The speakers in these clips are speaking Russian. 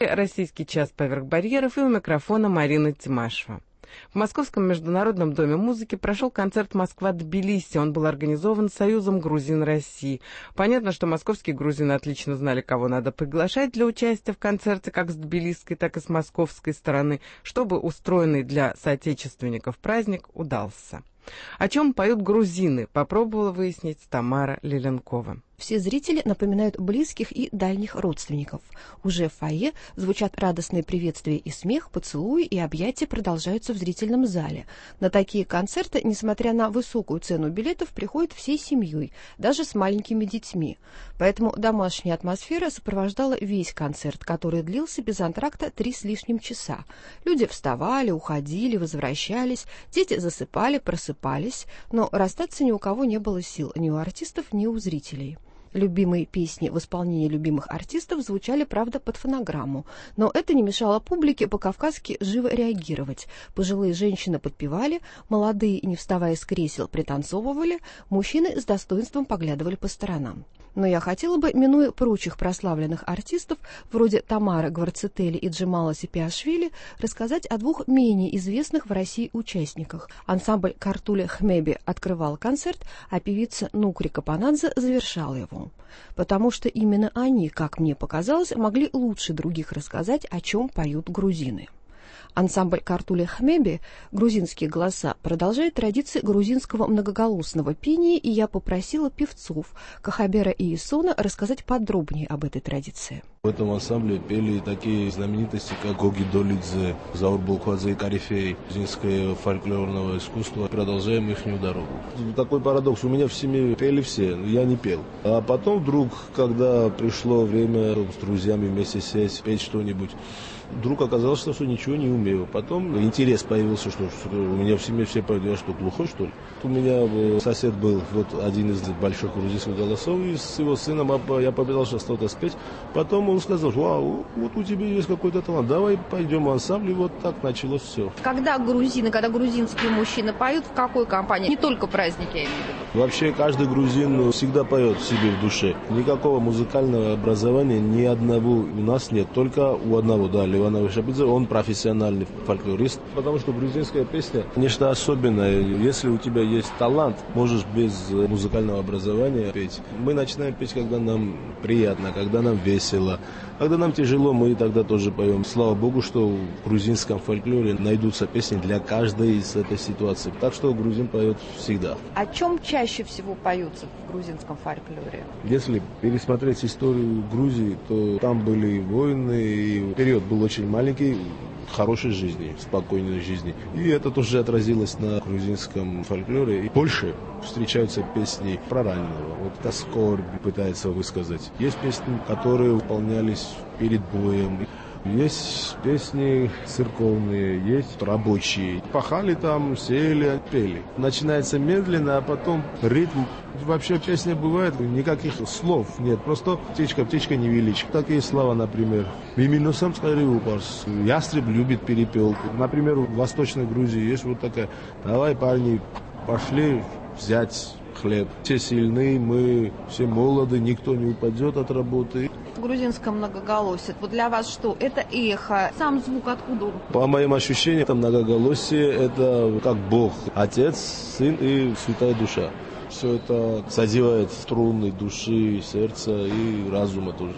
эфире «Российский час поверх барьеров» и у микрофона Марина Тимашева. В Московском международном доме музыки прошел концерт «Москва-Тбилиси». Он был организован Союзом грузин России. Понятно, что московские грузины отлично знали, кого надо приглашать для участия в концерте как с тбилисской, так и с московской стороны, чтобы устроенный для соотечественников праздник удался. О чем поют грузины, попробовала выяснить Тамара Леленкова. Все зрители напоминают близких и дальних родственников. Уже в фойе звучат радостные приветствия и смех, поцелуи и объятия продолжаются в зрительном зале. На такие концерты, несмотря на высокую цену билетов, приходят всей семьей, даже с маленькими детьми. Поэтому домашняя атмосфера сопровождала весь концерт, который длился без антракта 3 с лишним часа. Люди вставали, уходили, возвращались, дети засыпали, просыпались, но расстаться ни у кого не было сил, ни у артистов, ни у зрителей. Любимые песни в исполнении любимых артистов звучали, правда, под фонограмму, но это не мешало публике по-кавказски живо реагировать. Пожилые женщины подпевали, молодые, не вставая с кресел, пританцовывали, мужчины с достоинством поглядывали по сторонам. Но я хотела бы, минуя прочих прославленных артистов, вроде Тамары Гварцетели и Джемала Сипиашвили, рассказать о 2 менее известных в России участниках. Ансамбль «Картуле Хмеби» открывал концерт, а певица Нукри Капанадзе завершала его. Потому что именно они, как мне показалось, могли лучше других рассказать, о чем поют грузины. Ансамбль «Картуле Хмеби» «Грузинские голоса» продолжает традиции грузинского многоголосного пения, и я попросила певцов Кахабера и Исона рассказать подробнее об этой традиции. В этом ансамбле пели такие знаменитости, как Гоги Долидзе, Заур Булквадзе и Карифей, грузинское фольклорного искусства. Продолжаем их дорогу. Такой парадокс. У меня в семье пели все, я не пел. А потом вдруг, когда пришло время с друзьями вместе сесть, петь что-нибудь, вдруг оказалось, что ничего не умею. Потом интерес появился, что у меня в семье все поют. Я что, глухой, что ли? У меня сосед был, вот один из больших грузинских голосов, и с его сыном я попытался что-то спеть. Потом он сказал: вау, вот у тебя есть какой-то талант, давай пойдем в ансамбль. И вот так началось все. Когда грузинские мужчины поют, в какой компании? Не только праздники, я имею в виду. Вообще каждый грузин всегда поет себе в душе. Никакого музыкального образования ни одного у нас нет, только у одного, да, Иванович Шабидзе, он профессиональный фольклорист, потому что грузинская песня нечто особенное. Если у тебя есть талант, можешь без музыкального образования петь. Мы начинаем петь, когда нам приятно, когда нам весело. Когда нам тяжело, мы тогда тоже поем. Слава Богу, что в грузинском фольклоре найдутся песни для каждой из этой ситуации. Так что грузин поет всегда. О чем чаще всего поются в грузинском фольклоре? Если пересмотреть историю Грузии, то там были войны, и период был очень маленький, хорошей жизни, спокойной жизни. И это тоже отразилось на грузинском фольклоре. И больше встречаются песни про раненого. Вот это скорбь пытается высказать. Есть песни, которые выполнялись перед боем. Есть песни церковные, есть рабочие. Пахали там, сеяли, пели. Начинается медленно, а потом ритм. Вообще песня бывает, никаких слов нет, просто птичка невеличка. Такие слова, например. «Виминусам скариупарс». Ястреб любит перепелку. Например, в Восточной Грузии есть вот такая: «Давай, парни, пошли взять хлеб. Все сильны, мы все молоды, никто не упадет от работы». Грузинское многоголосие. Вот для вас что? Это эхо? Сам звук откуда он? По моим ощущениям, это многоголосие, это как Бог, Отец, Сын и Святая Душа. Все это задевает струны души, сердца и разума тоже.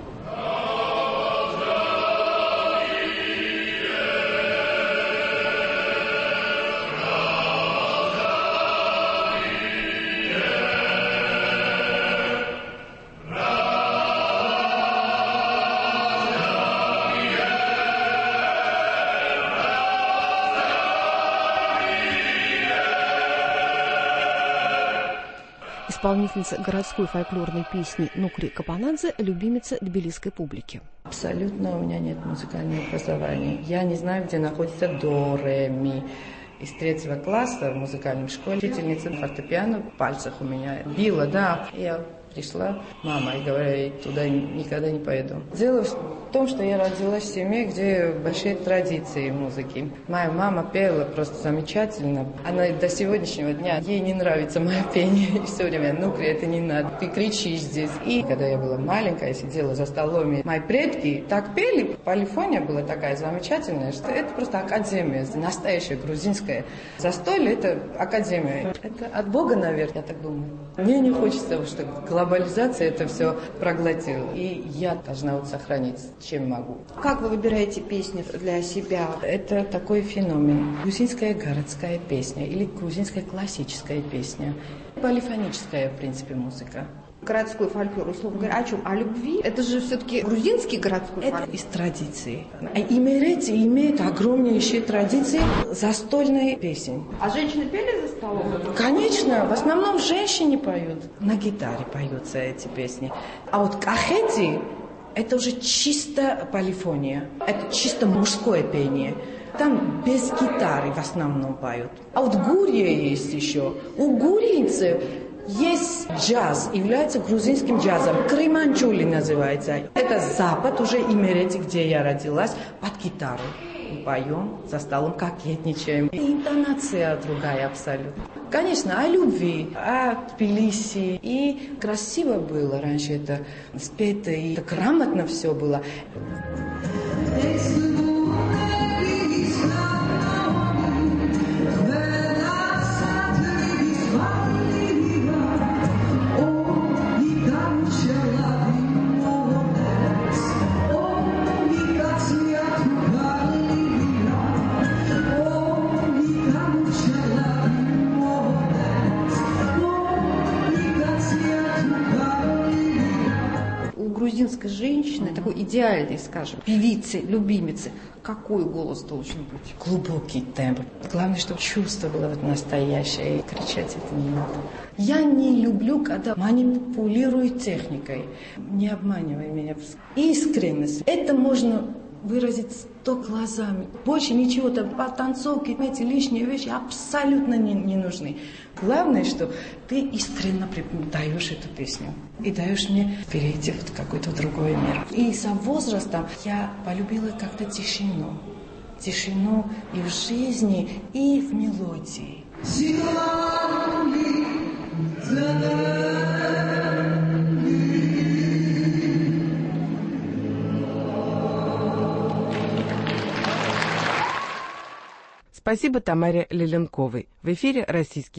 Исполнительница городской фольклорной песни Нукри Капанадзе, любимица тбилисской публики. Абсолютно у меня нет музыкального образования. Я не знаю, где находится до, ре, ми. Из 3 класса в музыкальной школе учительница фортепиано в пальцах у меня била, да. Я пришла мама и говорю, я туда никогда не поеду. Дело в том, что я родилась в семье, где большие традиции музыки. Моя мама пела просто замечательно. Она до сегодняшнего дня, ей не нравится мое пение. И все время, ну-ка, это не надо, ты кричишь здесь. И когда я была маленькая, сидела за столом, и мои предки так пели. Полифония была такая замечательная, что это просто академия, настоящая грузинская. Застолье – это академия. Это от Бога, наверное, я так думаю. Мне не хочется, чтобы глобализация это все проглотила. И я должна вот сохранить, чем могу. Как вы выбираете песни для себя? Это такой феномен. Грузинская городская песня или грузинская классическая песня. Полифоническая, в принципе, музыка. Городской фольклор, условно говоря, о чем? О любви? Это же все-таки грузинский городской фольклор. Это из традиции. Имерети имеют огромнейшие традиции застольной песни. А женщины пели за столом? Конечно, в основном женщины поют. На гитаре поются эти песни. А вот кахети – это уже чисто полифония. Это чисто мужское пение. Там без гитары в основном поют. А вот гурья есть еще. У гурийцев есть джаз, является грузинским джазом. Креманчули называется. Это Запад, уже Имерети, где я родилась, под гитару. Мы поем за столом, кокетничаем. И интонация другая абсолютно. Конечно, о любви, о Тбилиси. И красиво было раньше это спето, и грамотно все было. Грузинской женщины, такой идеальной, скажем, певицы, любимицы, какой голос должен быть? Глубокий тембр. Главное, чтобы чувство было вот настоящее, и кричать это не надо. Я не люблю, когда манипулируют техникой. Не обманывай меня. Искренность. Это можно выразить только глазами. Больше ничего, там потанцовки, эти лишние вещи абсолютно не нужны. Главное, что ты искренне даешь эту песню. И даешь мне перейти в какой-то другой мир. И со возрастом я полюбила как-то тишину. Тишину и в жизни, и в мелодии. Спасибо Тамаре Леленковой. В эфире «Российский